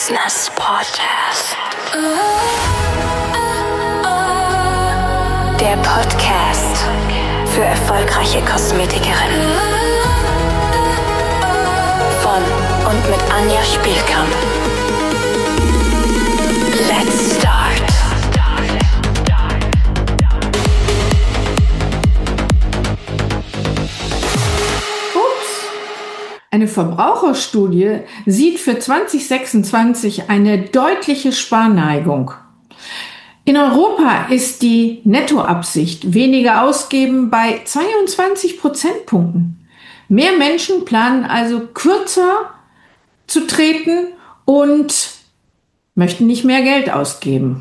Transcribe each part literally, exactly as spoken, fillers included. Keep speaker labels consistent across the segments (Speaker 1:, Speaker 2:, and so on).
Speaker 1: Business Podcast. Der Podcast für erfolgreiche Kosmetikerinnen. Von und mit Anja Spielkamp. Let's start.
Speaker 2: Eine Verbraucherstudie sieht für zwanzig sechsundzwanzig eine deutliche Sparneigung. In Europa ist die Nettoabsicht weniger ausgeben bei zweiundzwanzig Prozentpunkten. Mehr Menschen planen also kürzer zu treten und möchten nicht mehr Geld ausgeben.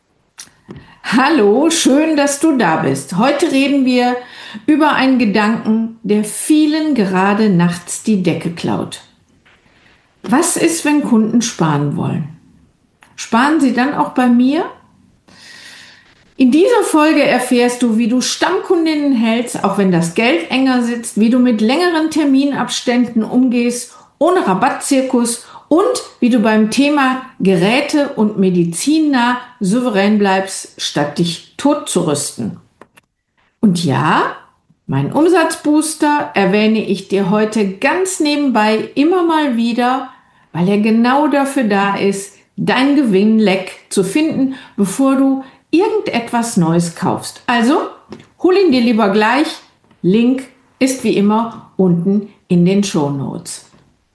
Speaker 2: Hallo, schön, dass du da bist. Heute reden wir über einen Gedanken, der vielen gerade nachts die Decke klaut. Was ist, wenn Kunden sparen wollen? Sparen sie dann auch bei mir? In dieser Folge erfährst du, wie du Stammkundinnen hältst, auch wenn das Geld enger sitzt, wie du mit längeren Terminabständen umgehst, ohne Rabattzirkus und wie du beim Thema Geräte und medizinnah souverän bleibst, statt dich totzurüsten. Und ja, mein Umsatzbooster erwähne ich dir heute ganz nebenbei immer mal wieder, weil er genau dafür da ist, dein Gewinnleck zu finden, bevor du irgendetwas Neues kaufst. Also, hol ihn dir lieber gleich. Link ist wie immer unten in den Shownotes.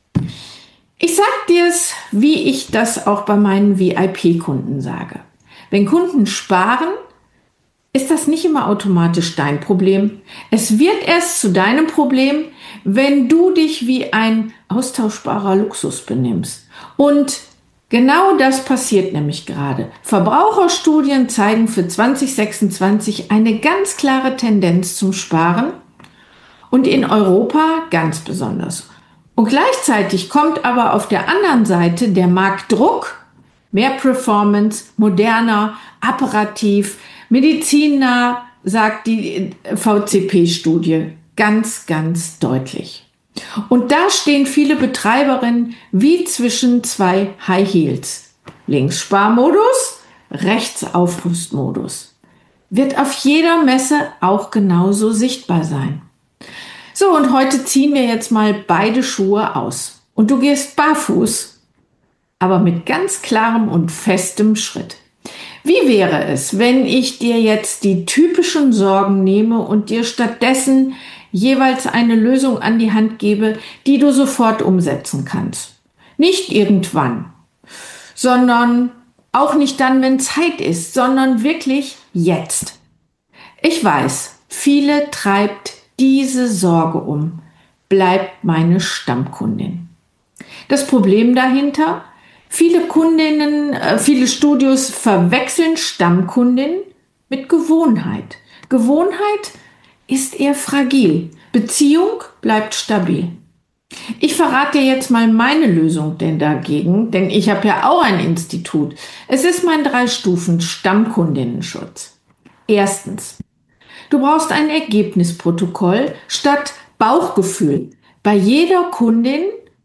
Speaker 2: Ich sag dir's, wie ich das auch bei meinen V I P-Kunden sage. Wenn Kunden sparen, ist das nicht immer automatisch dein Problem. Es wird erst zu deinem Problem, wenn du dich wie ein austauschbarer Luxus benimmst. Und genau das passiert nämlich gerade. Verbraucherstudien zeigen für zwanzig sechsundzwanzig eine ganz klare Tendenz zum Sparen und in Europa ganz besonders. Und gleichzeitig kommt aber auf der anderen Seite der Marktdruck, mehr Performance, moderner, apparativ, medizinnah, sagt die V C P-Studie ganz, ganz deutlich. Und da stehen viele Betreiberinnen wie zwischen zwei High Heels. Links Sparmodus, rechts Aufrüstmodus. Wird auf jeder Messe auch genauso sichtbar sein. So, und heute ziehen wir jetzt mal beide Schuhe aus. Und du gehst barfuß, aber mit ganz klarem und festem Schritt. Wie wäre es, wenn ich dir jetzt die typischen Sorgen nehme und dir stattdessen jeweils eine Lösung an die Hand gebe, die du sofort umsetzen kannst? Nicht irgendwann, sondern auch nicht dann, wenn Zeit ist, sondern wirklich jetzt. Ich weiß, viele treibt diese Sorge um. Bleibt meine Stammkundin. Das Problem dahinter: Viele Kundinnen, äh, viele Studios verwechseln Stammkundin mit Gewohnheit. Gewohnheit ist eher fragil. Beziehung bleibt stabil. Ich verrate dir jetzt mal meine Lösung denn dagegen, denn ich habe ja auch ein Institut. Es ist mein Drei-Stufen-Stammkundinnenschutz. Erstens: Du brauchst ein Ergebnisprotokoll statt Bauchgefühl. Bei jeder Kundin: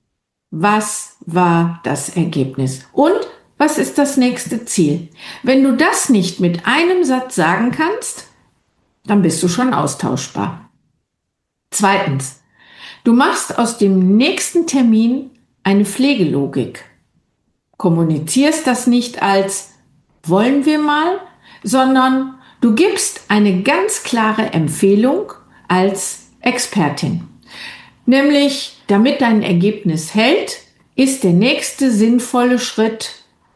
Speaker 2: Was war das Ergebnis? Und was ist das nächste Ziel? Wenn du das nicht mit einem Satz sagen kannst, dann bist du schon austauschbar. Zweitens: Du machst aus dem nächsten Termin eine Pflegelogik. Kommunizierst das nicht als wollen wir mal, sondern du gibst eine ganz klare Empfehlung als Expertin. Nämlich, damit dein Ergebnis hält, ist der nächste sinnvolle Schritt,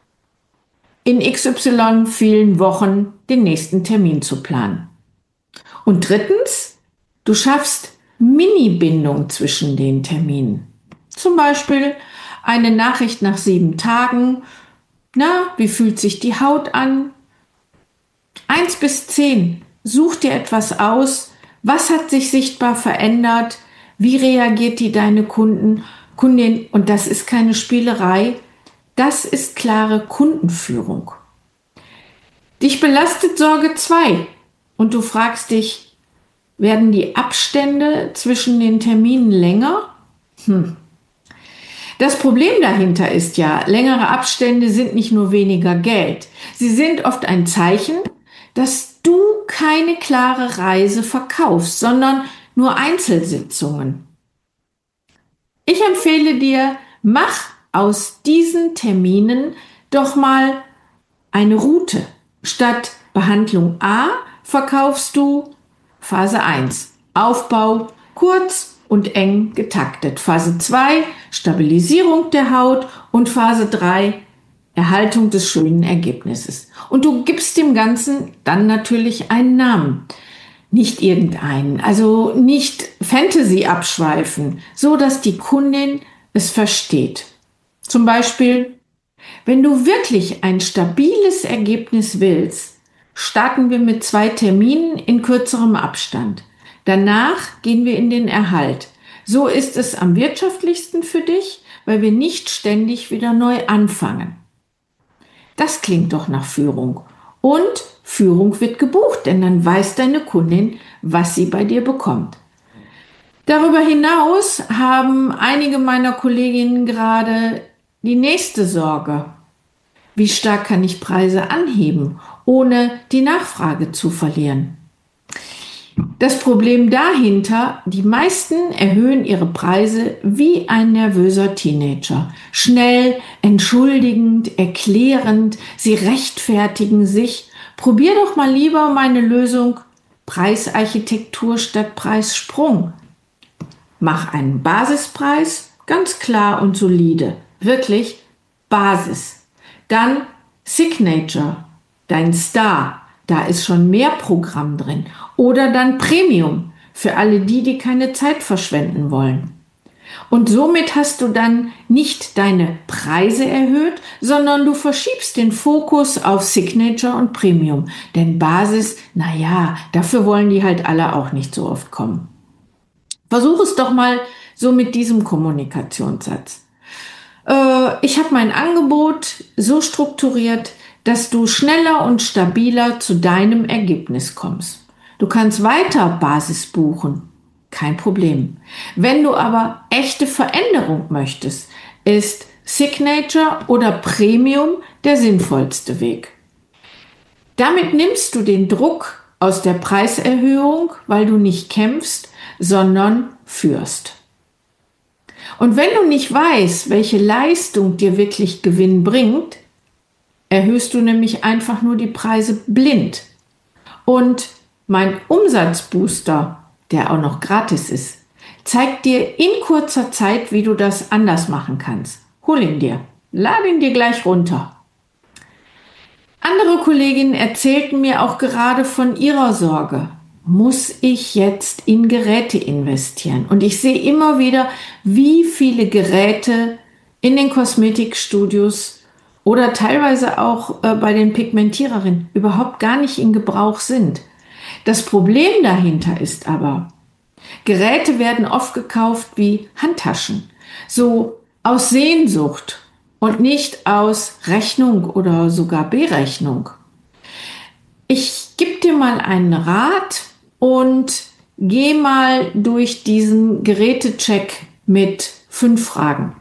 Speaker 2: in X Y vielen Wochen den nächsten Termin zu planen. Und drittens: Du schaffst Mini-Bindung zwischen den Terminen. Zum Beispiel eine Nachricht nach sieben Tagen. Na, wie fühlt sich die Haut an? Eins bis zehn. Such dir etwas aus. Was hat sich sichtbar verändert? Wie reagiert die deine Kunden, Kundin? Und das ist keine Spielerei. Das ist klare Kundenführung. Dich belastet Sorge zwei und du fragst dich, werden die Abstände zwischen den Terminen länger? Hm. Das Problem dahinter ist ja, längere Abstände sind nicht nur weniger Geld. Sie sind oft ein Zeichen, dass du keine klare Reise verkaufst, sondern nur Einzelsitzungen. Ich empfehle dir, mach aus diesen Terminen doch mal eine Route. Statt Behandlung A verkaufst du Phase eins, Aufbau, kurz und eng getaktet. Phase zwei, Stabilisierung der Haut und Phase drei, Erhaltung des schönen Ergebnisses. Und du gibst dem Ganzen dann natürlich einen Namen. Nicht irgendeinen, also nicht Fantasy abschweifen, so dass die Kundin es versteht. Zum Beispiel, wenn du wirklich ein stabiles Ergebnis willst, starten wir mit zwei Terminen in kürzerem Abstand. Danach gehen wir in den Erhalt. So ist es am wirtschaftlichsten für dich, weil wir nicht ständig wieder neu anfangen. Das klingt doch nach Führung. Und Führung wird gebucht, denn dann weiß deine Kundin, was sie bei dir bekommt. Darüber hinaus haben einige meiner Kolleginnen gerade die nächste Sorge. Wie stark kann ich Preise anheben, ohne die Nachfrage zu verlieren? Das Problem dahinter, die meisten erhöhen ihre Preise wie ein nervöser Teenager. Schnell, entschuldigend, erklärend, sie rechtfertigen sich. Probier doch mal lieber meine Lösung Preisarchitektur statt Preissprung. Mach einen Basispreis, ganz klar und solide. Wirklich Basis. Dann Signature, dein Star. Da ist schon mehr Programm drin. Oder dann Premium für alle die, die keine Zeit verschwenden wollen. Und somit hast du dann nicht deine Preise erhöht, sondern du verschiebst den Fokus auf Signature und Premium. Denn Basis, naja, dafür wollen die halt alle auch nicht so oft kommen. Versuch es doch mal so mit diesem Kommunikationssatz. Äh, ich habe mein Angebot so strukturiert, dass du schneller und stabiler zu deinem Ergebnis kommst. Du kannst weiter Basis buchen, kein Problem. Wenn du aber echte Veränderung möchtest, ist Signature oder Premium der sinnvollste Weg. Damit nimmst du den Druck aus der Preiserhöhung, weil du nicht kämpfst, sondern führst. Und wenn du nicht weißt, welche Leistung dir wirklich Gewinn bringt, erhöhst du nämlich einfach nur die Preise blind. Und mein Umsatzbooster, der auch noch gratis ist, zeigt dir in kurzer Zeit, wie du das anders machen kannst. Hol ihn dir, lade ihn dir gleich runter. Andere Kolleginnen erzählten mir auch gerade von ihrer Sorge. Muss ich jetzt in Geräte investieren? Und ich sehe immer wieder, wie viele Geräte in den Kosmetikstudios oder teilweise auch äh, bei den Pigmentiererinnen überhaupt gar nicht in Gebrauch sind. Das Problem dahinter ist aber, Geräte werden oft gekauft wie Handtaschen, so aus Sehnsucht und nicht aus Rechnung oder sogar Berechnung. Ich gebe dir mal einen Rat und geh mal durch diesen Gerätecheck mit fünf Fragen.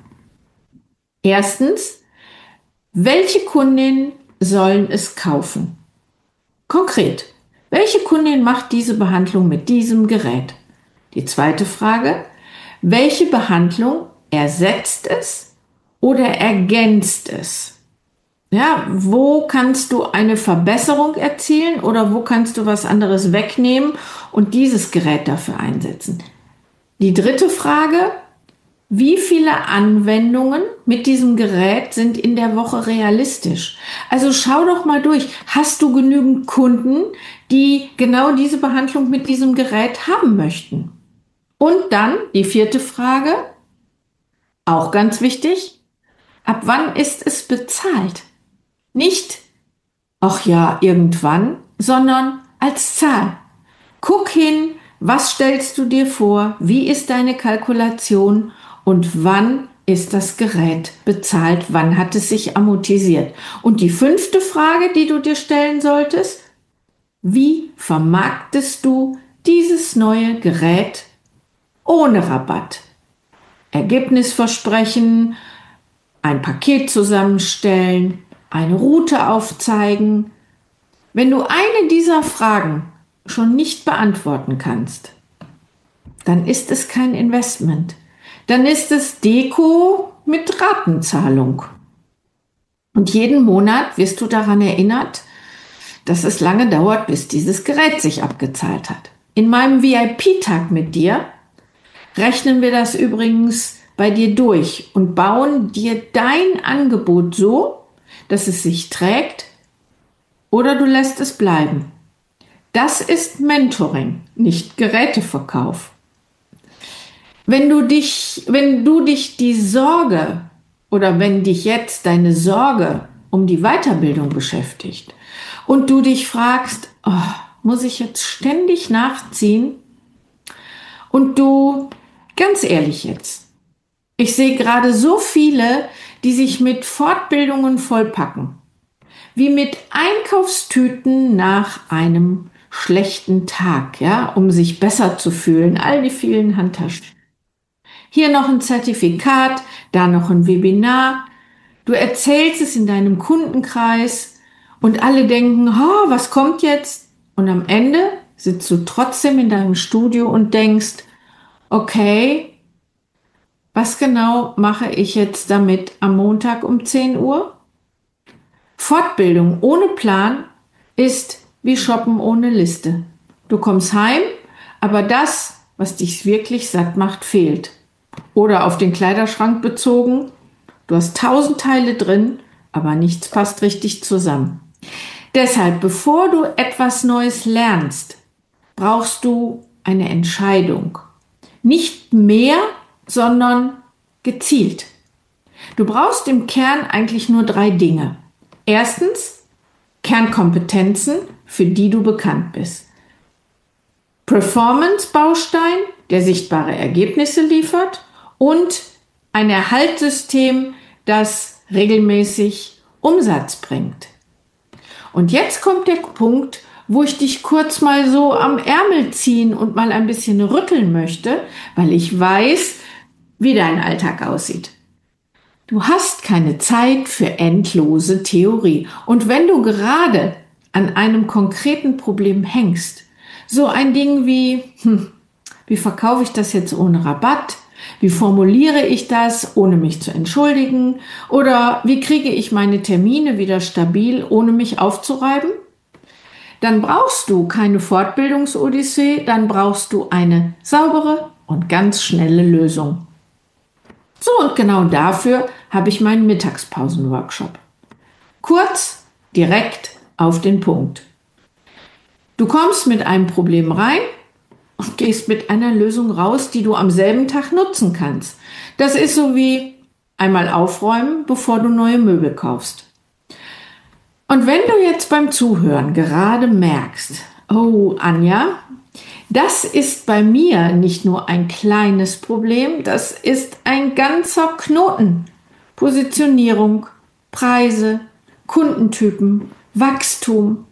Speaker 2: Erstens, welche Kundinnen sollen es kaufen? Konkret, welche Kundin macht diese Behandlung mit diesem Gerät? Die zweite Frage, welche Behandlung ersetzt es oder ergänzt es? Ja, wo kannst du eine Verbesserung erzielen oder wo kannst du was anderes wegnehmen und dieses Gerät dafür einsetzen? Die dritte Frage, wie viele Anwendungen mit diesem Gerät sind in der Woche realistisch? Also schau doch mal durch. Hast du genügend Kunden, die genau diese Behandlung mit diesem Gerät haben möchten? Und dann die vierte Frage, auch ganz wichtig, ab wann ist es bezahlt? Nicht, ach ja, irgendwann, sondern als Zahl. Guck hin, was stellst du dir vor, wie ist deine Kalkulation und wann ist das Gerät bezahlt, wann hat es sich amortisiert? Und die fünfte Frage, die du dir stellen solltest, wie vermarktest du dieses neue Gerät ohne Rabatt? Ergebnisversprechen, ein Paket zusammenstellen, eine Route aufzeigen. Wenn du eine dieser Fragen schon nicht beantworten kannst, dann ist es kein Investment. Dann ist es Deko mit Ratenzahlung. Und jeden Monat wirst du daran erinnert, dass es lange dauert, bis dieses Gerät sich abgezahlt hat. In meinem V I P-Tag mit dir rechnen wir das übrigens bei dir durch und bauen dir dein Angebot so, dass es sich trägt, oder du lässt es bleiben. Das ist Mentoring, nicht Geräteverkauf. Wenn du dich, wenn du dich die Sorge oder wenn dich jetzt deine Sorge um die Weiterbildung beschäftigt und du dich fragst, oh, muss ich jetzt ständig nachziehen? Und du, ganz ehrlich jetzt, ich sehe gerade so viele, die sich mit Fortbildungen vollpacken, wie mit Einkaufstüten nach einem schlechten Tag, ja, um sich besser zu fühlen, all die vielen Handtaschen. Hier noch ein Zertifikat, da noch ein Webinar. Du erzählst es in deinem Kundenkreis und alle denken, oh, was kommt jetzt? Und am Ende sitzt du trotzdem in deinem Studio und denkst, okay, was genau mache ich jetzt damit am Montag um zehn Uhr? Fortbildung ohne Plan ist wie Shoppen ohne Liste. Du kommst heim, aber das, was dich wirklich satt macht, fehlt. Oder auf den Kleiderschrank bezogen, du hast tausend Teile drin, aber nichts passt richtig zusammen. Deshalb, bevor du etwas Neues lernst, brauchst du eine Entscheidung. Nicht mehr, sondern gezielt. Du brauchst im Kern eigentlich nur drei Dinge. Erstens, Kernkompetenzen, für die du bekannt bist. Performance-Baustein, der sichtbare Ergebnisse liefert, und ein Erhaltssystem, das regelmäßig Umsatz bringt. Und jetzt kommt der Punkt, wo ich dich kurz mal so am Ärmel ziehen und mal ein bisschen rütteln möchte, weil ich weiß, wie dein Alltag aussieht. Du hast keine Zeit für endlose Theorie. Und wenn du gerade an einem konkreten Problem hängst, so ein Ding wie, hm, wie verkaufe ich das jetzt ohne Rabatt? Wie formuliere ich das, ohne mich zu entschuldigen? Oder wie kriege ich meine Termine wieder stabil, ohne mich aufzureiben? Dann brauchst du keine Fortbildungsodyssee, dann brauchst du eine saubere und ganz schnelle Lösung. So, und genau dafür habe ich meinen Mittagspausen-Workshop. Kurz, direkt auf den Punkt. Du kommst mit einem Problem rein und gehst mit einer Lösung raus, die du am selben Tag nutzen kannst. Das ist so wie einmal aufräumen, bevor du neue Möbel kaufst. Und wenn du jetzt beim Zuhören gerade merkst, oh Anja, das ist bei mir nicht nur ein kleines Problem, das ist ein ganzer Knoten. Positionierung, Preise, Kundentypen, Wachstum,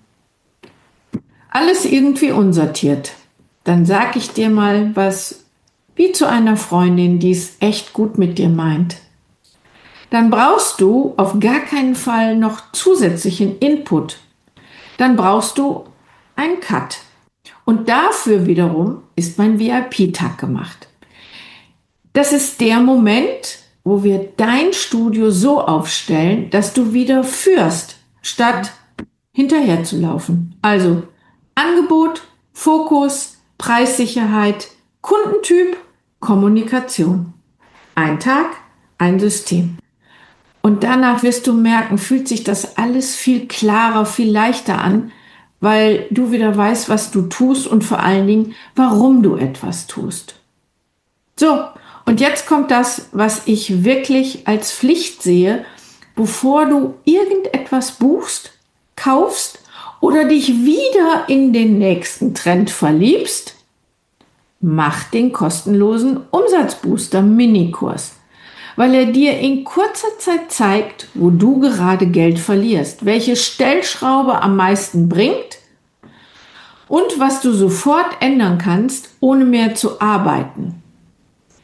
Speaker 2: alles irgendwie unsortiert. Dann sag ich dir mal was wie zu einer Freundin, die es echt gut mit dir meint. Dann brauchst du auf gar keinen Fall noch zusätzlichen Input. Dann brauchst du einen Cut. Und dafür wiederum ist mein V I P-Tag gemacht. Das ist der Moment, wo wir dein Studio so aufstellen, dass du wieder führst, statt hinterher zu laufen. Also Angebot, Fokus, Preissicherheit, Kundentyp, Kommunikation. Ein Tag, ein System. Und danach wirst du merken, fühlt sich das alles viel klarer, viel leichter an, weil du wieder weißt, was du tust und vor allen Dingen, warum du etwas tust. So, und jetzt kommt das, was ich wirklich als Pflicht sehe, bevor du irgendetwas buchst, kaufst oder dich wieder in den nächsten Trend verliebst, mach den kostenlosen Umsatzbooster Minikurs, weil er dir in kurzer Zeit zeigt, wo du gerade Geld verlierst, welche Stellschraube am meisten bringt und was du sofort ändern kannst, ohne mehr zu arbeiten.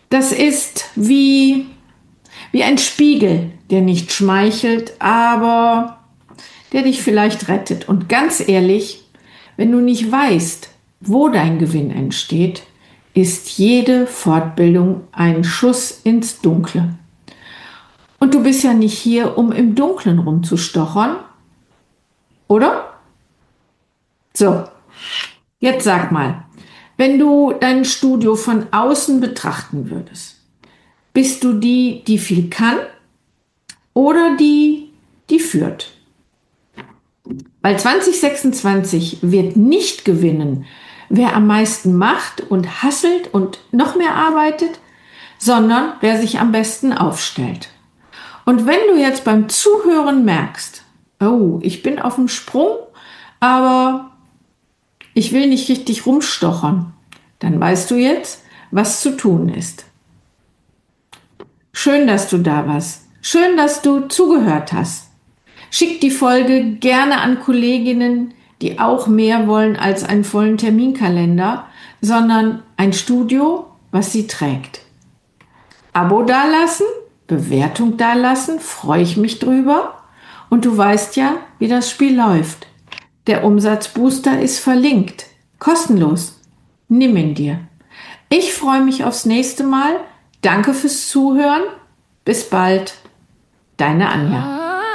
Speaker 2: Das ist wie, wie ein Spiegel, der nicht schmeichelt, aber der dich vielleicht rettet. Und ganz ehrlich, wenn du nicht weißt, wo dein Gewinn entsteht, ist jede Fortbildung ein Schuss ins Dunkle. Und du bist ja nicht hier, um im Dunkeln rumzustochern, oder? So, jetzt sag mal, wenn du dein Studio von außen betrachten würdest, bist du die, die viel kann oder die, die führt? Weil zwanzig sechsundzwanzig wird nicht gewinnen, wer am meisten macht und hasselt und noch mehr arbeitet, sondern wer sich am besten aufstellt. Und wenn du jetzt beim Zuhören merkst, oh, ich bin auf dem Sprung, aber ich will nicht richtig rumstochern, dann weißt du jetzt, was zu tun ist. Schön, dass du da warst. Schön, dass du zugehört hast. Schick die Folge gerne an Kolleginnen, die auch mehr wollen als einen vollen Terminkalender, sondern ein Studio, was sie trägt. Abo dalassen, Bewertung dalassen, freue ich mich drüber. Und du weißt ja, wie das Spiel läuft. Der Umsatzbooster ist verlinkt. Kostenlos. Nimm ihn dir. Ich freue mich aufs nächste Mal. Danke fürs Zuhören. Bis bald. Deine Anja.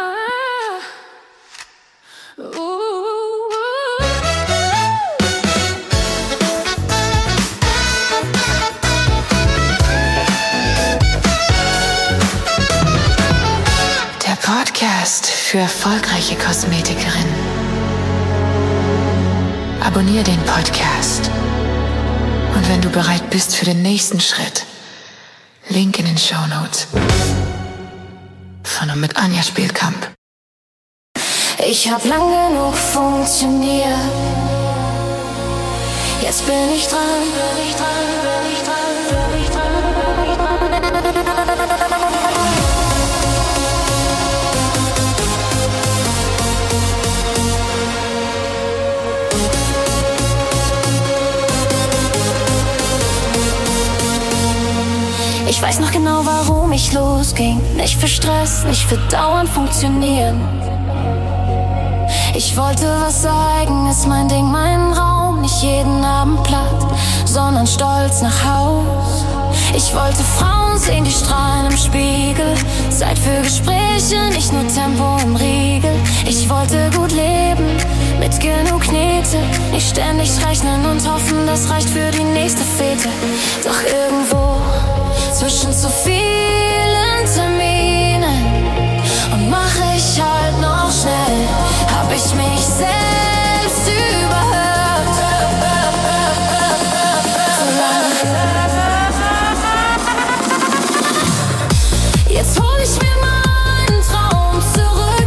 Speaker 1: Podcast für erfolgreiche Kosmetikerinnen. Abonniere den Podcast. Und wenn du bereit bist für den nächsten Schritt, Link in den Shownotes. Von und mit Anja Spielkamp. Ich hab lang genug funktioniert. Jetzt bin ich dran, bin ich dran, bin ich dran, bin ich dran. Ich weiß noch genau, warum ich losging. Nicht für Stress, nicht für dauernd funktionieren. Ich wollte was sagen, ist mein Ding, mein Raum. Nicht jeden Abend platt, sondern stolz nach Haus. Ich wollte Frauen sehen, die strahlen im Spiegel. Zeit für Gespräche, nicht nur Tempo im Riegel. Ich wollte gut leben, mit genug Knete. Nicht ständig rechnen und hoffen, das reicht für die nächste Fete. Doch irgendwo zwischen zu vielen Terminen und mach ich halt noch schnell, hab ich mich selbst überhört. Jetzt hol ich mir meinen Traum zurück.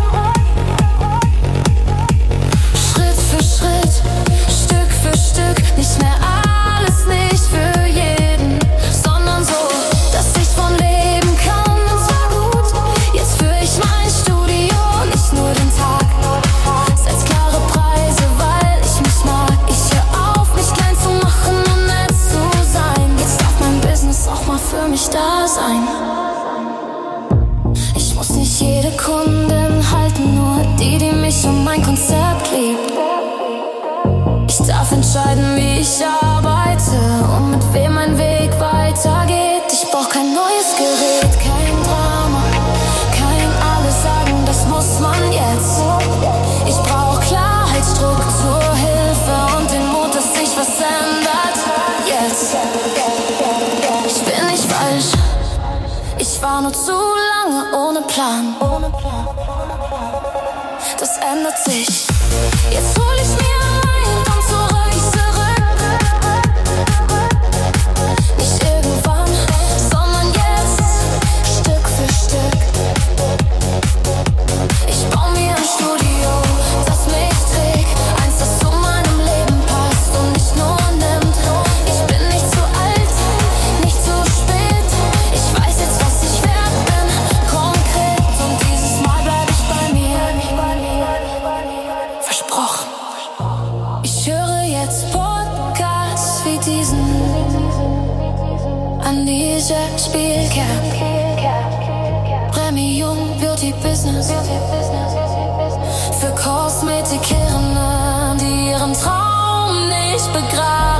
Speaker 1: Schritt für Schritt, Stück für Stück, nicht mehr alles, nicht für jeden, sondern so, dass ich von leben kann. Und zwar gut, jetzt führ ich mein Studio, nicht nur den Tag. Setz klare Preise, weil ich mich mag. Ich hör auf, mich klein zu machen und nett zu sein. Jetzt darf mein Business auch mal für mich da sein. Ich muss nicht jede Kundin halten, nur die, die mich und mein Konzept liebt. Ich darf entscheiden, wie ich arbeite und mit wem mein Weg weitergeht. Ich brauch kein neues Gerät, kein Drama, kein alles sagen, das muss man jetzt. Ich brauch Klarheit, Struktur, Hilfe und den Mut, dass sich was ändert. Jetzt. Ich bin nicht falsch, ich war nur zu lange ohne Plan. Das ändert sich. Jetzt hol ich mir ein, komm zurück, zurück. Nicht irgendwann, sondern jetzt, Stück für Stück. Ich bau mir ein Studio, das mich trägt. Eins, das zu meinem Leben passt und nicht nur nimmt. Ich bin nicht zu alt, nicht zu spät. Ich weiß jetzt, was ich wert bin, konkret. Und dieses Mal bleib ich bei mir. Versprochen. Prestige, Spielkerl. Premium Beauty Business. Für Kosmetikerinnen, die ihren Traum nicht begraben.